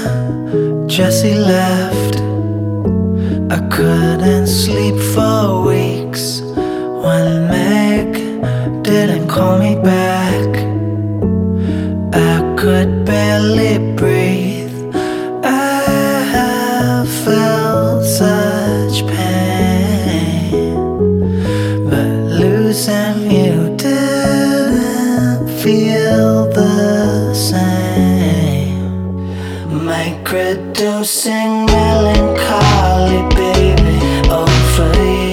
Jesse left. I couldn't sleep for weeks when Meg didn't call me back. I could barely breathe. I felt such pain, but losing you didn't feel the same. Microdosing melancholy, baby, over you.